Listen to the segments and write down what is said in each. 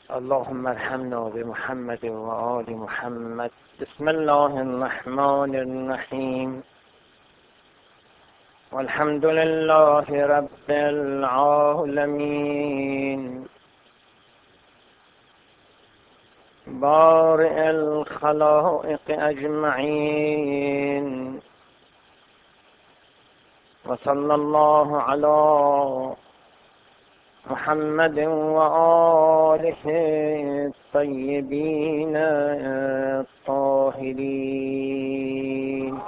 اللهم ارحمنا بمحمد وآل محمد. بسم الله الرحمن الرحیم. والحمد لله رب العالمین بارئ الخلائق اجمعین وصلی الله علی محمد وآله الطیبین الطاهرین.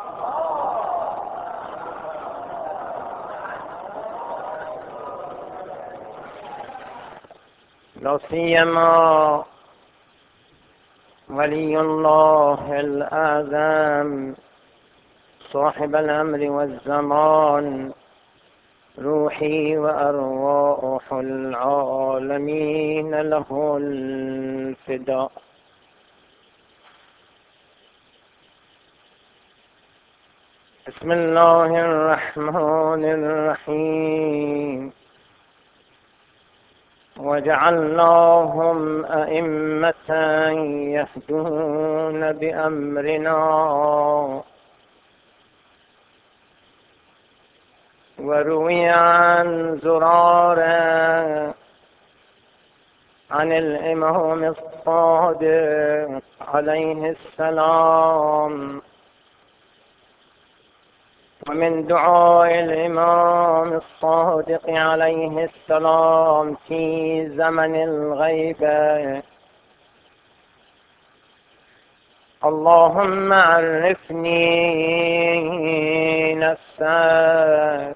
لا سیما ولی الله الاعظم صاحب الامر والزمان روحي وأرواح العالمين له الفداء. بسم الله الرحمن الرحيم. وجعلناهم أئمة يهدون بأمرنا وروي عن زرار عن الإمام الصادق عليه السلام ومن دعاء الإمام الصادق عليه السلام في زمن الغيبة: اللهم عرفني نفسك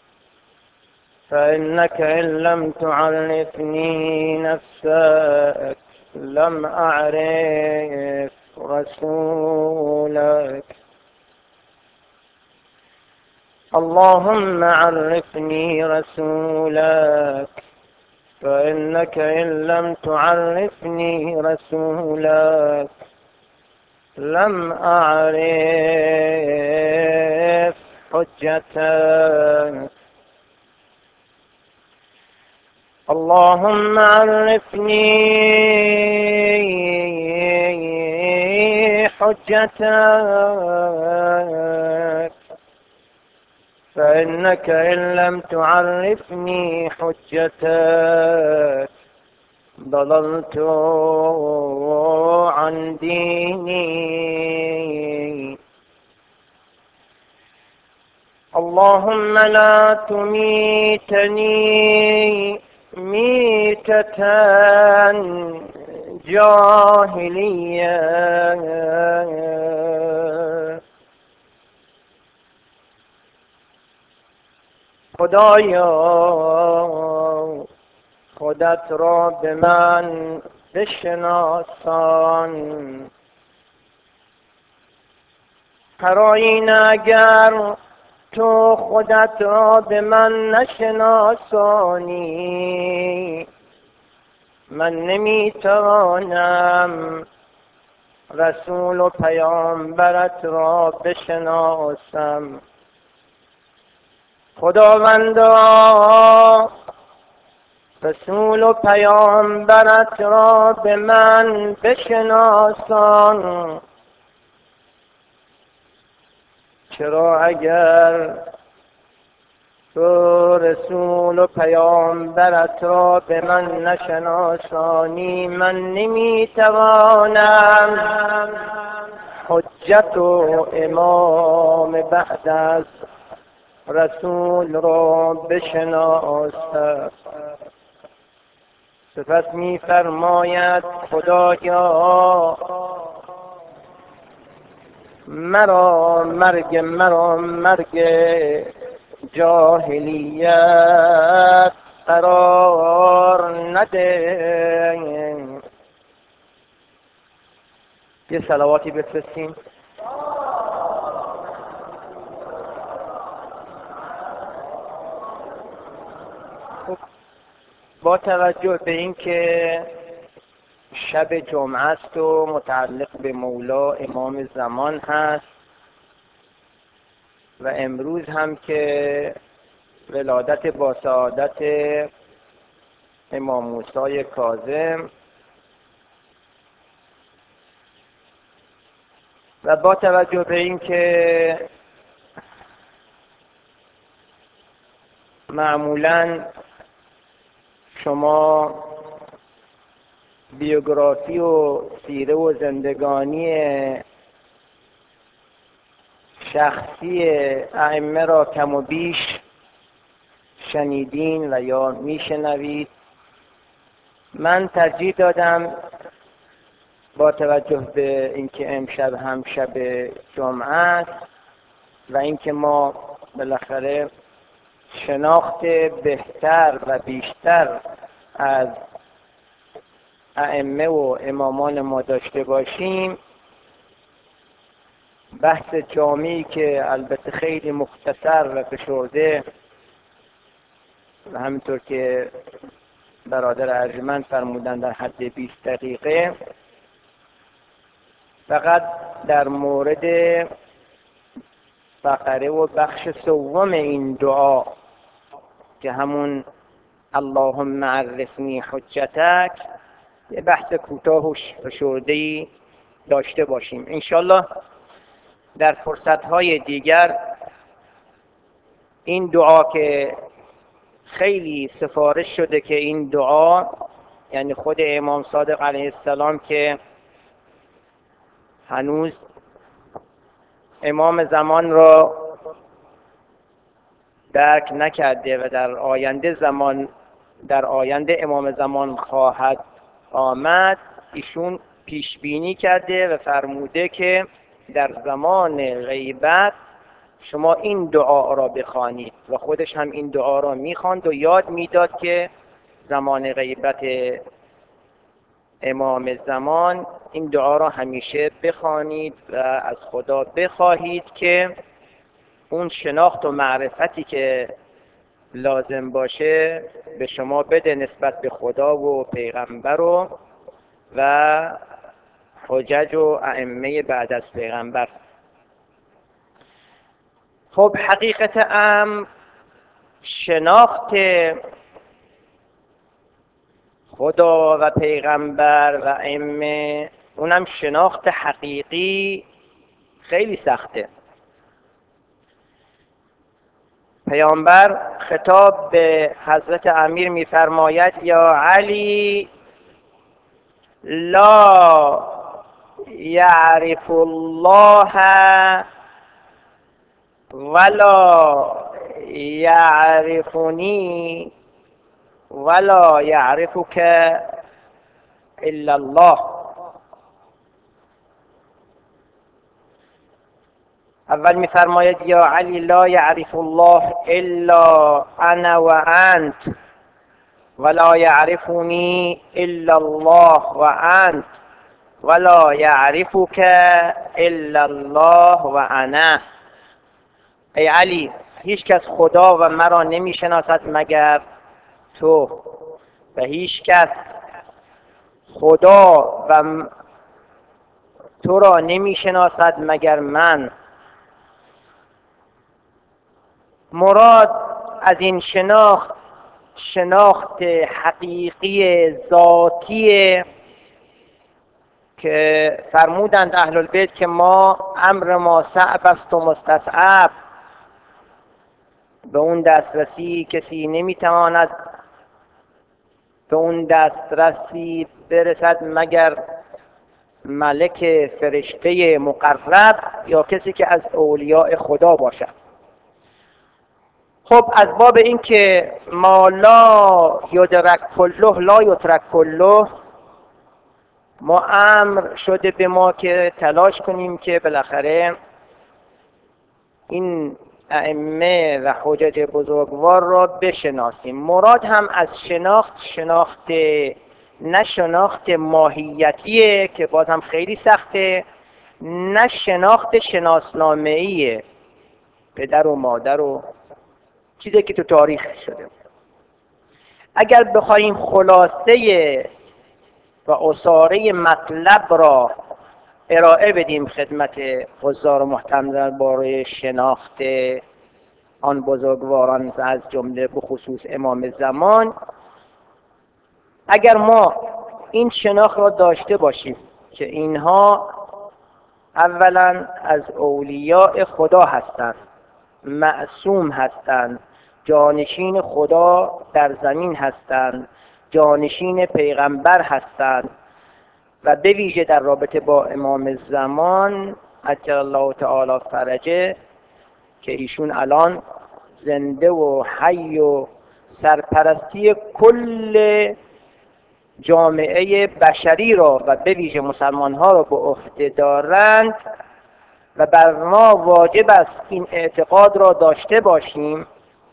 فإنك إن لم تعرفني نفسك لم أعرف رسولك. اللهم عرفني رسولك فإنك إن لم تعرفني رسولك لم أعرف حجتك. اللهم عرفني حجتك فإنك إن لم تعرفني حجتك ضللت عن ديني. اللهم لا تميتني ميتة جاهلية خدایا خودت را به من بشناسان. قرائن اگر تو خودت را به من نشناسانی من نمیتوانم رسول و پیامبرت را بشناسم. خداوندا رسول و پیامبرت را به من بشناسان، چرا اگر تو رسول و پیامبرت را به من نشناسانی من نمیتوانم حجت و امام بعد از رسول را بشناسم. سپس می‌فرماید خدایا مرا مرگ جاهلیت قرار نده. یه صلواتی بفرستیم. با توجه به اینکه شب جمعه است و متعلق به مولا امام زمان هست و امروز هم که ولادت با سعادت امام موسی کاظم و با توجه به اینکه معمولاً شما بیوگرافی و سیره و زندگانی شخصی ائمه را کم و بیش شنیدین و یا میشنوید، من ترجیح دادم با توجه به اینکه امشب هم شب جمعه است و اینکه ما بالاخره شناخت بهتر و بیشتر از ائمه و امامان ما داشته باشیم، بحث جامعی که البته خیلی مختصر و فشرده و همینطور که برادر ارجمند فرمودن در حد 20 دقیقه، فقط در مورد فقره و بخش سوم این دعا که همون اللهم عرفنی حجتک یه بحث کوتاه و فشرده‌ای داشته باشیم. انشالله در فرصت‌های دیگر این دعا که خیلی سفارش شده که این دعا، یعنی خود امام صادق علیه السلام که هنوز امام زمان را درک نکرده و در آینده امام زمان خواهد آمد، ایشون پیش بینی کرده و فرموده که در زمان غیبت شما این دعا را بخوانید و خودش هم این دعا را میخواند و یاد میداد که زمان غیبت امام زمان این دعا را همیشه بخوانید و از خدا بخواهید که اون شناخت و معرفتی که لازم باشه به شما بده نسبت به خدا و پیغمبر و حجج و ائمه بعد از پیغمبر. خب حقیقت امر شناخت خدا و پیغمبر و ائمه، اونم شناخت حقیقی، خیلی سخته. پیامبر خطاب به حضرت امیر می‌فرماید یا علی لا یعرف الله ولا یعرفنی ولا یعرفک الا الله. اول می‌فرماید یا علی لا یعرف الله الا انا و انت ولا یعرفنی الا الله و انت ولا یعرفک الا الله و انا. ای علی، هیچ کس خدا و مرا نمی‌شناسد مگر تو و هیچ کس خدا و تو را نمی‌شناسد مگر من. مراد از این شناخت حقیقی ذاتی که فرمودند اهل البیت که ما امر ما صعب است و مستصعب، به اون دسترسی کسی نمیتواند به اون دسترسی برسد مگر ملک فرشته مقرب یا کسی که از اولیاء خدا باشد. خب از باب این که ما لا یدرک کله لا یترک کله، ما امر شده به ما که تلاش کنیم که بالاخره این ائمه و حجج بزرگوار را بشناسیم. مراد هم از شناخت نه شناخت ماهیتیه که باز هم خیلی سخته، نه شناخت شناسنامه‌ایه، پدر و مادر و چیزی که تو تاریخ شده. اگر بخوایم خلاصه و عصاره مطلب را ارائه بدیم خدمت حضار محترم درباره شناخت آن بزرگواران و از جمله بخصوص امام زمان، اگر ما این شناخت را داشته باشیم که اینها اولا از اولیاء خدا هستند، معصوم هستند، جانشین خدا در زمین هستند، جانشین پیغمبر هستند و به ویژه در رابطه با امام زمان عجل الله تعالی فرجه که ایشون الان زنده و حی و سرپرستی کل جامعه بشری را و به ویژه مسلمان ها را به عهده دارند و بر ما واجب است این اعتقاد را داشته باشیم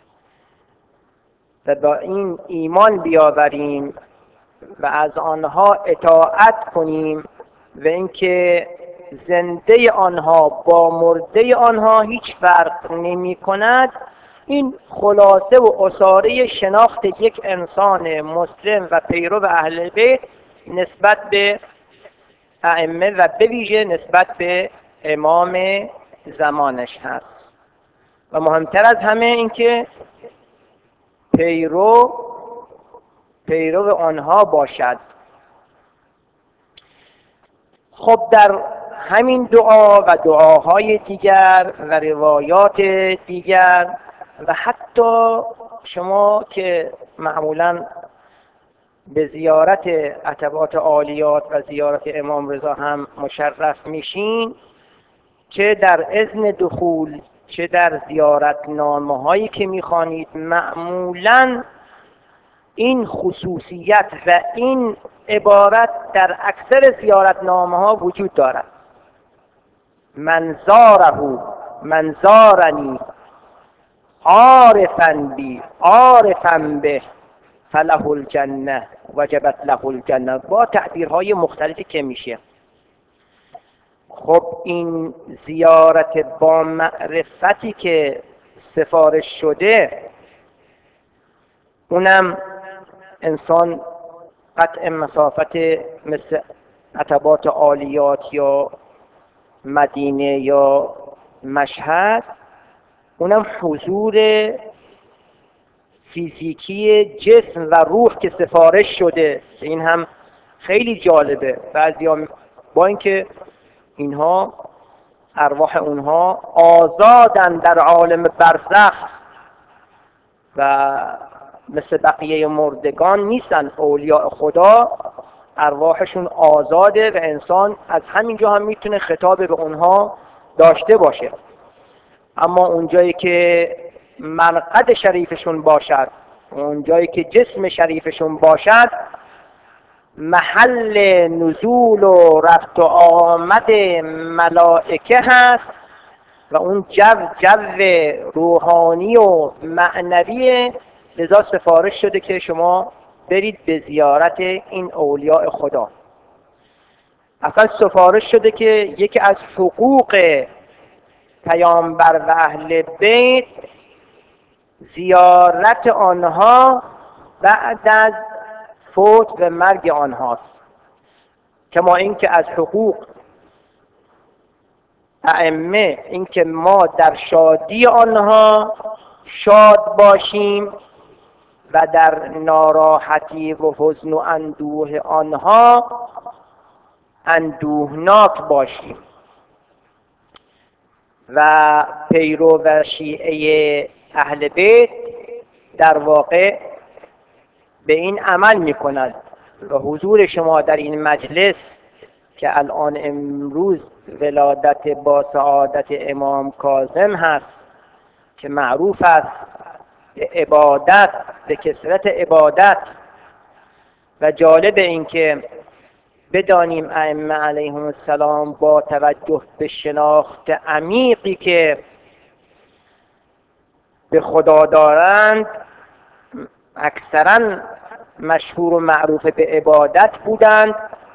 و با این ایمان بیاوریم و از آنها اطاعت کنیم و اینکه زنده آنها با مرده آنها هیچ فرق نمی کند. این خلاصه و عصاره شناخت یک انسان مسلم و پیرو اهل بیت نسبت به ائمه و به ویژه نسبت به امام زمانش هست. و مهمتر از همه اینکه پیرو آنها باشد. خب در همین دعا و دعاهای دیگر و روایات دیگر و حتی شما که معمولاً به زیارت عتبات عالیات و زیارت امام رضا هم مشرف میشین، چه در اذن دخول چه در زیارت نامه هایی که میخوانید معمولاً این خصوصیت و این عبارت در اکثر زیارت نامه ها وجود دارد: من زاره من زارنی عارفا بی عارفا به فله الجنه وجبت له الجنه، با تعبیرهای مختلفی که میشه. خب این زیارت با معرفتی که سفارش شده، اونم انسان قطع مسافت مثل عتبات عالیات یا مدینه یا مشهد، اونم حضور فیزیکی جسم و روح که سفارش شده، که این هم خیلی جالبه. بعضیا با اینکه اینها ارواح اونها آزادن در عالم برزخ و مثل بقیه مردگان نیستن، اولیاء خدا ارواحشون آزاده و انسان از همینجا هم میتونه خطاب به اونها داشته باشه. اما اونجایی که مرقد شریفشون باشد، اونجایی که جسم شریفشون باشد، محل نزول و رفت و آمد ملائکه هست و اون جو روحانی و معنوی. لذا سفارش شده که شما برید به زیارت این اولیاء خدا. اصلا سفارش شده که یکی از حقوق پیامبر و اهل بیت زیارت آنها بعد از فوت و مرگ آنهاست، کما اینکه از حقوق ائمه اینکه ما در شادی آنها شاد باشیم و در ناراحتی و حزن و اندوه آنها اندوهناک باشیم. و پیرو و شیعه اهل بیت در واقع به این عمل می‌کند و حضور شما در این مجلس که الان امروز ولادت با سعادت امام کاظم هست که معروف است به عبادت، به کثرت عبادت، و جالب این که بدانیم ائمه علیهم السلام با توجه به شناخت عمیقی که به خدا دارند اکثرا مشهور و معروف به عبادت بودند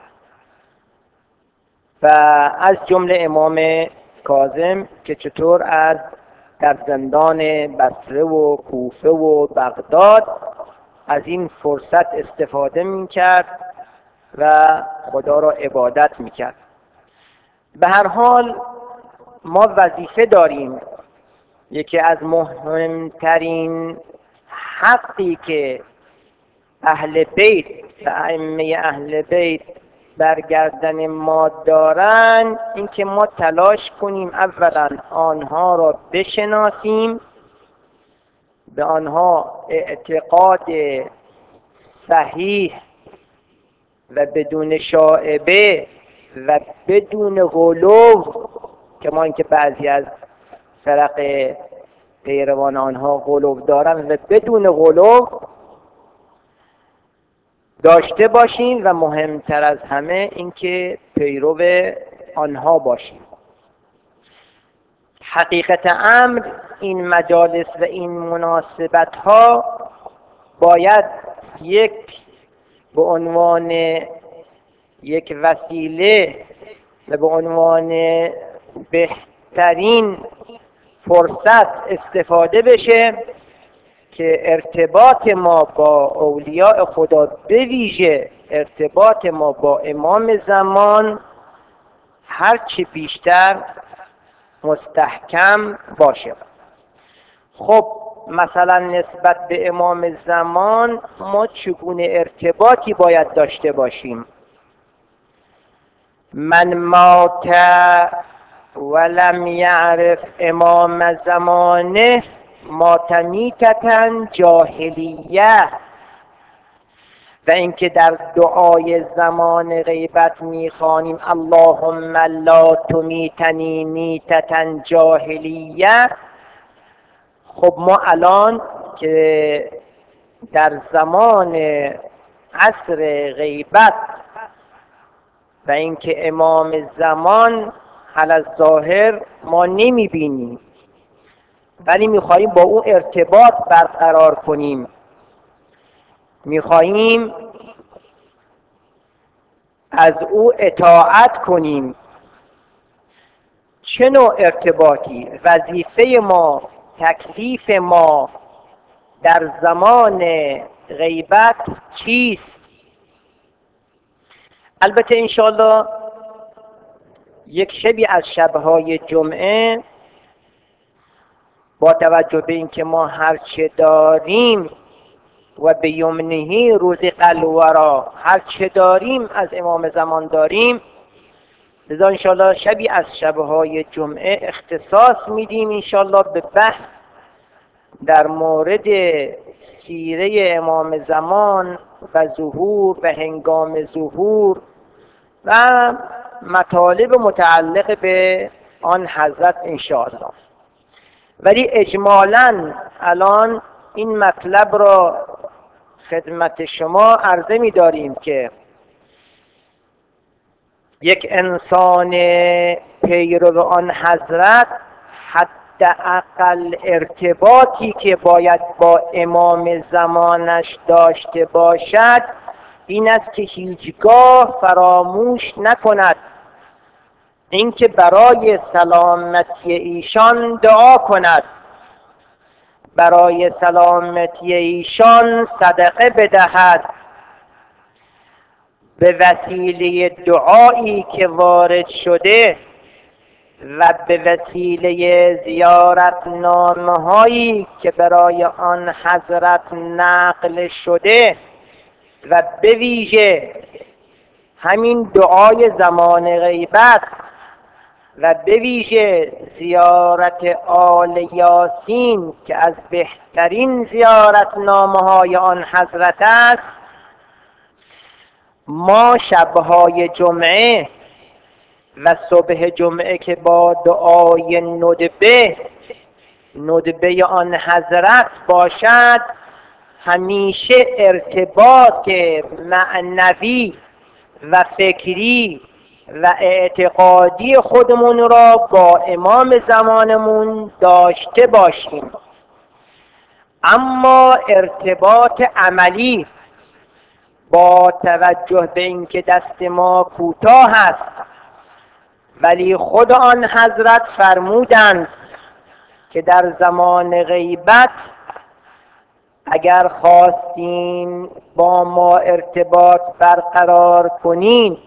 و از جمله امام کاظم که چطور از در زندان بصره و کوفه و بغداد از این فرصت استفاده می‌کرد و خدا را عبادت می‌کرد. به هر حال ما وظیفه داریم، یکی از مهمترین حقی که اهل بیت و ائمه اهل بیت برگردن ما دارن، اینکه ما تلاش کنیم اولا آنها را بشناسیم، به آنها اعتقاد صحیح و بدون شائبه و بدون غلو، کما اینکه بعضی از فرق پیروان آنها غلو دارن، و بدون غلو داشته باشیم و مهمتر از همه اینکه پیرو آنها باشیم. حقیقت امر این مجالس و این مناسبت ها باید به عنوان یک وسیله و به عنوان بهترین فرصت استفاده بشه که ارتباط ما با اولیاء خدا، به ویژه ارتباط ما با امام زمان، هرچی بیشتر مستحکم باشه. خب مثلا نسبت به امام زمان ما چگونه ارتباطی باید داشته باشیم؟ من مات ولم یعرف امام زمانه مات میتة جاهلیه. و اینکه در دعای زمان غیبت میخوانیم اللهم لا تمیتنی میتة جاهلیه. خب ما الان که در زمان عصر غیبت و اینکه امام زمان حل الظاهر ما نمیبینیم، ولی میخواییم با او ارتباط برقرار کنیم، میخواییم از او اطاعت کنیم. چه نوع ارتباطی؟ وظیفه ما، تکلیف ما در زمان غیبت چیست؟ البته انشاءالله یک شبی از شبهای جمعه، با توجه به اینکه ما هرچه داریم و به یمنهی رزق الورا، هرچه داریم از امام زمان داریم، لذا انشاءالله شبی از شبهای جمعه اختصاص میدیم انشاءالله به بحث در مورد سیره امام زمان و ظهور و هنگام ظهور و مطالب متعلق به آن حضرت انشاءالله. ولی اجمالاً الان این مطلب را خدمت شما عرضه می داریم که یک انسان پیرو آن حضرت حداقل ارتباطی که باید با امام زمانش داشته باشد این است که هیچگاه فراموش نکند اینکه برای سلامتی ایشان دعا کند، برای سلامتی ایشان صدقه بدهد، به وسیله دعایی که وارد شده و به وسیله زیارت نامه‌هایی که برای آن حضرت نقل شده و به ویژه همین دعای زمان غیبت و به ویژه زیارت آل یاسین که از بهترین زیارت نامه‌های آن حضرت است، ما شبهای جمعه و صبح جمعه که با دعای ندبه آن حضرت باشد، همیشه ارتباط معنوی و فکری و اعتقادی خودمون را با امام زمانمون داشته باشیم. اما ارتباط عملی با توجه به اینکه دست ما کوتاه است، ولی خود آن حضرت فرمودند که در زمان غیبت اگر خواستین با ما ارتباط برقرار کنین،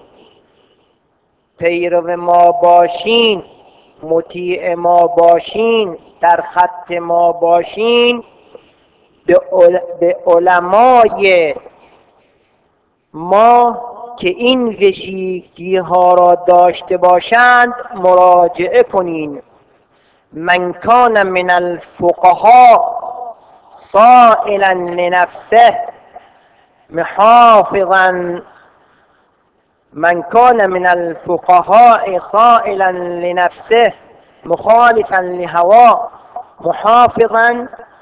پیرو ما باشین، مطیع ما باشین، در خط ما باشین، به علمای ما که این ویژگی ها را داشته باشند مراجعه کنین. من کان من الفقهاء سائلا لنفسه محافظا من کان من الفقهاء سائلا لنفسه مخالفا لهوا محافظا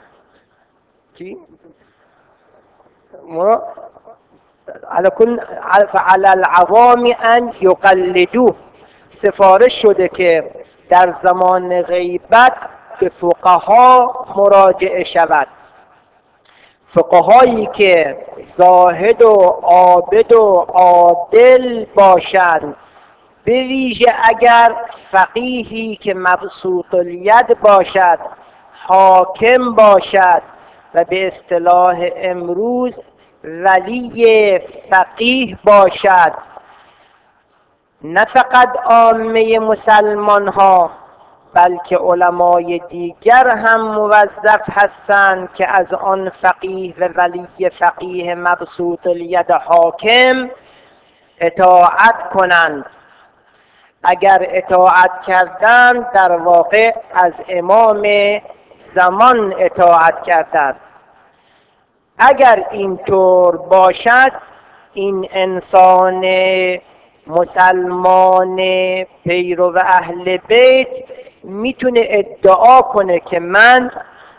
فعلى العوام ان یقلدوه. سفارش شده که در زمان غیبت به فقها مراجعه شود. فقهایی که زاهد و عابد و عادل باشند، به ویژه اگر فقیهی که مبسوط الید باشد، حاکم باشد و به اصطلاح امروز ولی فقیه باشد. نه فقط عامه مسلمان ها بلکه علمای دیگر هم موظف هستند که از آن فقیه و ولی فقیه مبسوط الید حاکم اطاعت کنند. اگر اطاعت کردند در واقع از امام زمان اطاعت کردند. اگر اینطور باشد این انسان مسلمان پیرو اهل بیت میتونه ادعا کنه که من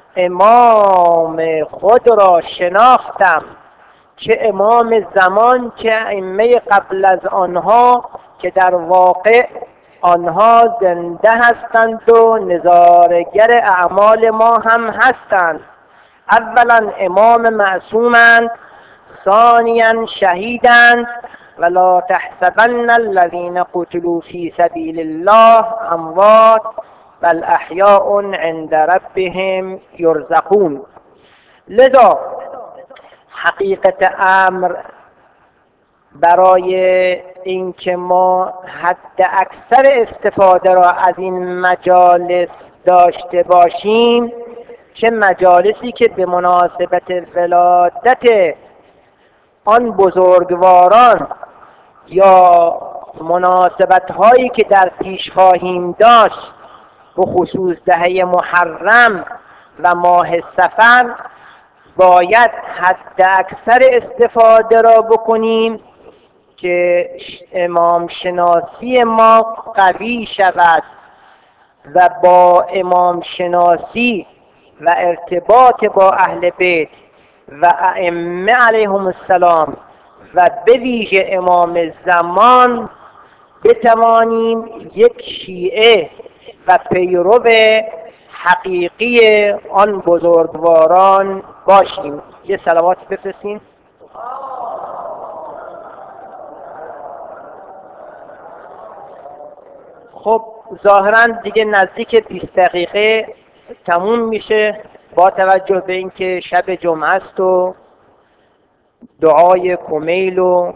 امام خود را شناختم، چه امام زمان چه ائمه قبل از آنها که در واقع آنها زنده هستند و نظارگر اعمال ما هم هستند. اولا امام معصومند، ثانیا شهیدند. ولا تحسبن الذين قتلوا في سبيل الله اموات بل احیاء عند ربهم یرزقون. لذا حقیقت امر برای اینکه ما حد اکثر استفاده را از این مجالس داشته باشیم، چه مجالسی که به مناسبت ولادت آن بزرگواران یا مناسبت هایی که در پیش خواهیم داشت، به خصوص دهه محرم و ماه صفر، باید حد اکثر استفاده را بکنیم که امام شناسی ما قوی شود و با امام شناسی و ارتباط با اهل بیت و ائمه علیهم السلام و به ویژه امام زمان بتوانیم یک شیعه و پیرو حقیقی آن بزرگواران باشیم. یه صلواتی بفرستین. خب ظاهراً دیگه نزدیک 20 دقیقه تموم میشه، با توجه به اینکه شب جمعه است و دعای کمیل و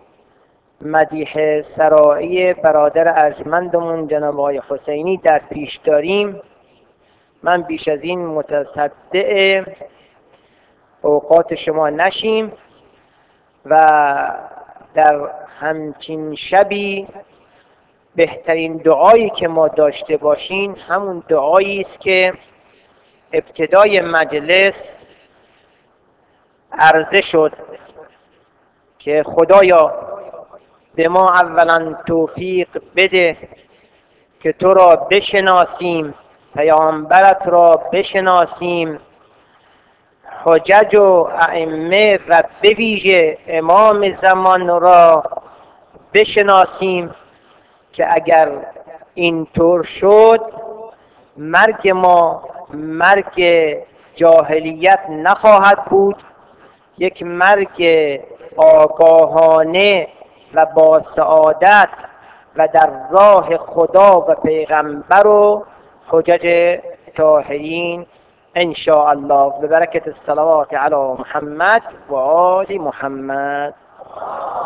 مدیح سرایی برادر ارجمندمون جناب آقای حسینی در پیش داریم. من بیش از این متصدع اوقات شما نشیم و در همچین شبی بهترین دعایی که ما داشته باشیم همون دعایی است که ابتدای مجلس عرضه شد که خدایا به ما اولا توفیق بده که تو را بشناسیم، پیامبرت را بشناسیم، حجج و ائمه و به ویژه امام زمان را بشناسیم، که اگر اینطور شد مرگ ما مرگ جاهلیت نخواهد بود، یک مرگ آگاهانه و با سعادت و در راه خدا و پیغمبر و حجج طاهرین ان شاء الله، به برکت الصلوات علی محمد و آل محمد.